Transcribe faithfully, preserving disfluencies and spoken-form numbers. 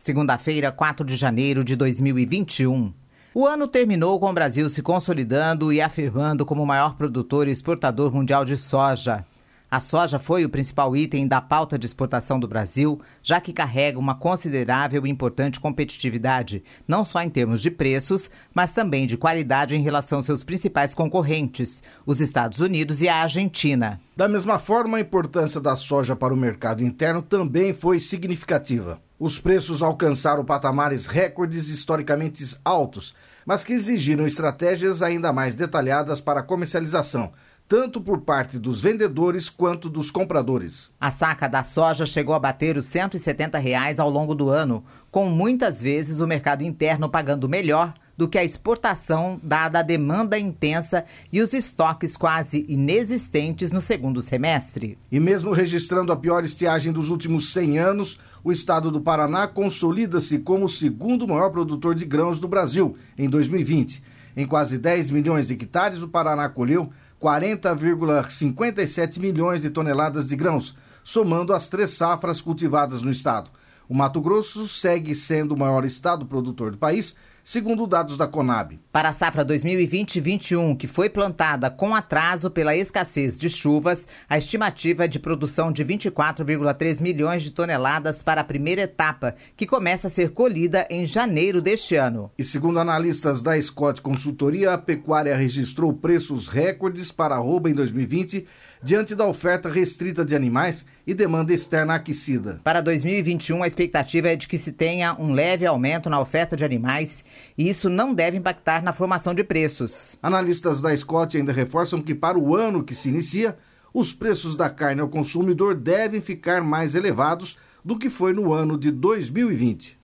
Segunda-feira, quatro de janeiro de dois mil e vinte e um. O ano terminou com o Brasil se consolidando e afirmando como o maior produtor e exportador mundial de soja. A soja foi o principal item da pauta de exportação do Brasil, já que carrega uma considerável e importante competitividade, não só em termos de preços, mas também de qualidade em relação aos seus principais concorrentes, os Estados Unidos e a Argentina. Da mesma forma, a importância da soja para o mercado interno também foi significativa. Os preços alcançaram patamares recordes historicamente altos, mas que exigiram estratégias ainda mais detalhadas para a comercialização, tanto por parte dos vendedores quanto dos compradores. A saca da soja chegou a bater os cento e setenta reais ao longo do ano, com muitas vezes o mercado interno pagando melhor do que a exportação, dada a demanda intensa e os estoques quase inexistentes no segundo semestre. E mesmo registrando a pior estiagem dos últimos cem anos, o estado do Paraná consolida-se como o segundo maior produtor de grãos do Brasil em dois mil e vinte. Em quase dez milhões de hectares, o Paraná colheu quarenta vírgula cinquenta e sete milhões de toneladas de grãos, somando as três safras cultivadas no estado. O Mato Grosso segue sendo o maior estado produtor do país, segundo dados da Conab. Para a safra dois mil e vinte e vinte e um, que foi plantada com atraso pela escassez de chuvas, a estimativa é de produção de vinte e quatro vírgula três milhões de toneladas para a primeira etapa, que começa a ser colhida em janeiro deste ano. E segundo analistas da Scott Consultoria, a pecuária registrou preços recordes para a arroba em dois mil e vinte, diante da oferta restrita de animais e demanda externa aquecida. Para dois mil e vinte e um, a expectativa é de que se tenha um leve aumento na oferta de animais, e isso não deve impactar na formação de preços. Analistas da Scott ainda reforçam que para o ano que se inicia, os preços da carne ao consumidor devem ficar mais elevados do que foi no ano de dois mil e vinte.